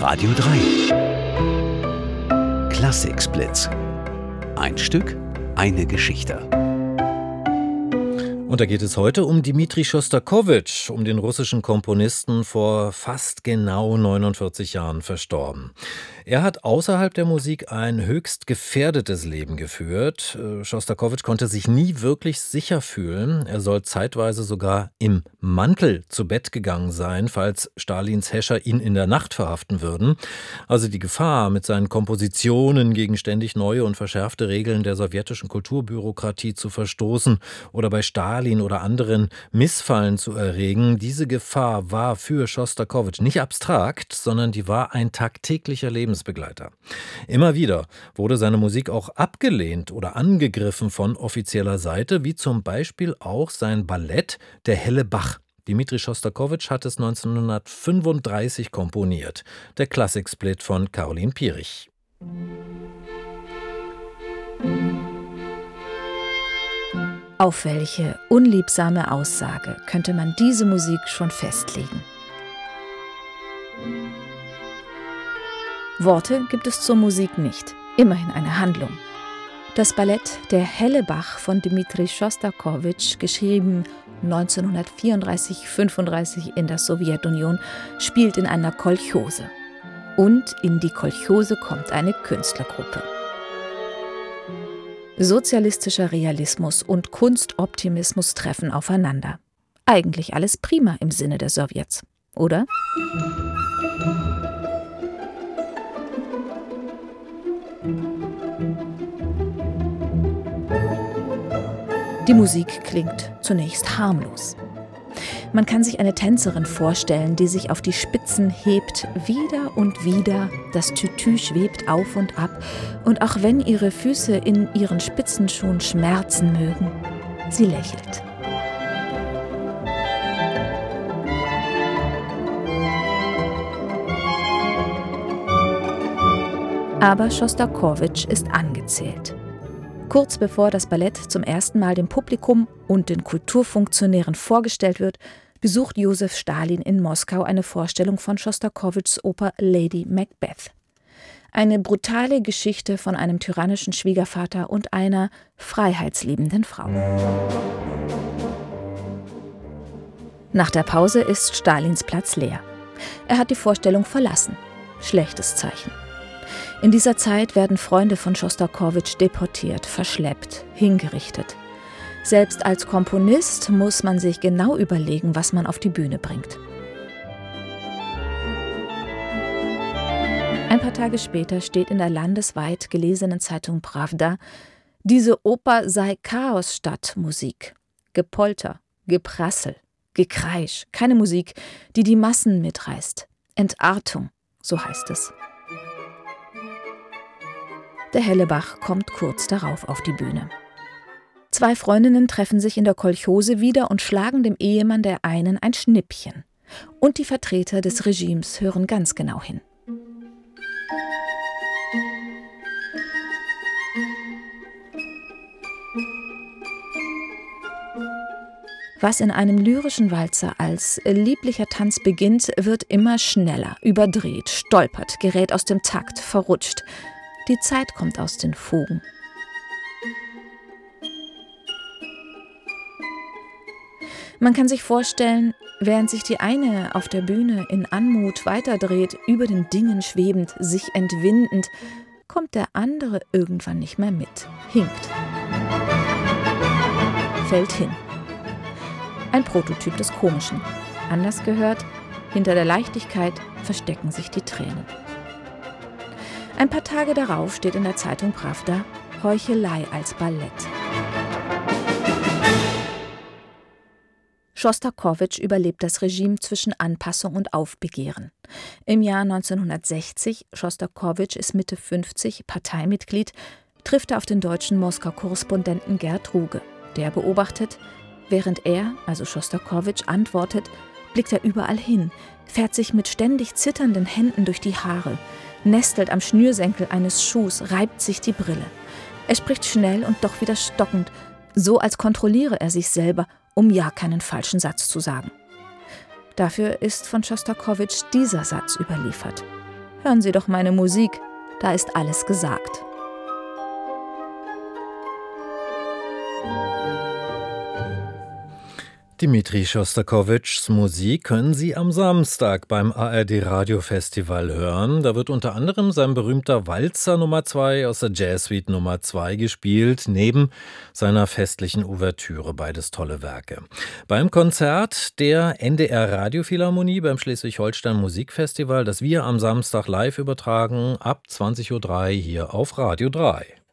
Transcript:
Radio 3 Klassik-Splits. Ein Stück, eine Geschichte. Und da geht es heute um Dmitri Schostakowitsch, um den russischen Komponisten, vor fast genau 49 Jahren verstorben. Er hat außerhalb der Musik ein höchst gefährdetes Leben geführt. Schostakowitsch konnte sich nie wirklich sicher fühlen. Er soll zeitweise sogar im Mantel zu Bett gegangen sein, falls Stalins Häscher ihn in der Nacht verhaften würden. Also die Gefahr, mit seinen Kompositionen gegen ständig neue und verschärfte Regeln der sowjetischen Kulturbürokratie zu verstoßen oder bei Stalin oder anderen Missfallen zu erregen, diese Gefahr war für Schostakowitsch nicht abstrakt, sondern die war ein tagtäglicher Lebensbegleiter. Immer wieder wurde seine Musik auch abgelehnt oder angegriffen von offizieller Seite, wie zum Beispiel auch sein Ballett Der helle Bach. Dmitri Schostakowitsch hat es 1935 komponiert. Der Klassik-Split von Caroline Pierich. Auf welche unliebsame Aussage könnte man diese Musik schon festlegen? Worte gibt es zur Musik nicht, immerhin eine Handlung. Das Ballett Der helle Bach von Dmitri Schostakowitsch, geschrieben 1934/35 in der Sowjetunion, spielt in einer Kolchose. Und in die Kolchose kommt eine Künstlergruppe. Sozialistischer Realismus und Kunstoptimismus treffen aufeinander. Eigentlich alles prima im Sinne der Sowjets, oder? Die Musik klingt zunächst harmlos. Man kann sich eine Tänzerin vorstellen, die sich auf die Spitzen hebt, wieder und wieder, das Tütü schwebt auf und ab, und auch wenn ihre Füße in ihren Spitzenschuhen schmerzen mögen, sie lächelt. Aber Schostakowitsch ist angezählt. Kurz bevor das Ballett zum ersten Mal dem Publikum und den Kulturfunktionären vorgestellt wird, besucht Josef Stalin in Moskau eine Vorstellung von Schostakowitschs Oper Lady Macbeth. Eine brutale Geschichte von einem tyrannischen Schwiegervater und einer freiheitsliebenden Frau. Nach der Pause ist Stalins Platz leer. Er hat die Vorstellung verlassen. Schlechtes Zeichen. In dieser Zeit werden Freunde von Schostakowitsch deportiert, verschleppt, hingerichtet. Selbst als Komponist muss man sich genau überlegen, was man auf die Bühne bringt. Ein paar Tage später steht in der landesweit gelesenen Zeitung Prawda, diese Oper sei Chaos-Stadtmusik. Gepolter, Geprassel, Gekreisch, keine Musik, die die Massen mitreißt. Entartung, so heißt es. Der helle Bach kommt kurz darauf auf die Bühne. Zwei Freundinnen treffen sich in der Kolchose wieder und schlagen dem Ehemann der einen ein Schnippchen. Und die Vertreter des Regimes hören ganz genau hin. Was in einem lyrischen Walzer als lieblicher Tanz beginnt, wird immer schneller, überdreht, stolpert, gerät aus dem Takt, verrutscht. Die Zeit kommt aus den Fugen. Man kann sich vorstellen, während sich die eine auf der Bühne in Anmut weiterdreht, über den Dingen schwebend, sich entwindend, kommt der andere irgendwann nicht mehr mit, hinkt, fällt hin. Ein Prototyp des Komischen. Anders gehört, hinter der Leichtigkeit verstecken sich die Tränen. Ein paar Tage darauf steht in der Zeitung Prawda Heuchelei als Ballett. Schostakowitsch überlebt das Regime zwischen Anpassung und Aufbegehren. Im Jahr 1960, Schostakowitsch ist Mitte 50, Parteimitglied, trifft er auf den deutschen Moskau-Korrespondenten Gerd Ruge. Der beobachtet, während er, also Schostakowitsch, antwortet, blickt er überall hin, fährt sich mit ständig zitternden Händen durch die Haare, nestelt am Schnürsenkel eines Schuhs, reibt sich die Brille. Er spricht schnell und doch wieder stockend, so als kontrolliere er sich selber, um ja keinen falschen Satz zu sagen. Dafür ist von Schostakowitsch dieser Satz überliefert. Hören Sie doch meine Musik, da ist alles gesagt. Dmitri Schostakowitschs Musik können Sie am Samstag beim ARD Radiofestival hören. Da wird unter anderem sein berühmter Walzer Nummer 2 aus der Jazzsuite Nummer 2 gespielt, neben seiner festlichen Ouvertüre, beides tolle Werke. Beim Konzert der NDR Radiophilharmonie beim Schleswig-Holstein Musikfestival, das wir am Samstag live übertragen, ab 20:03 Uhr hier auf Radio 3.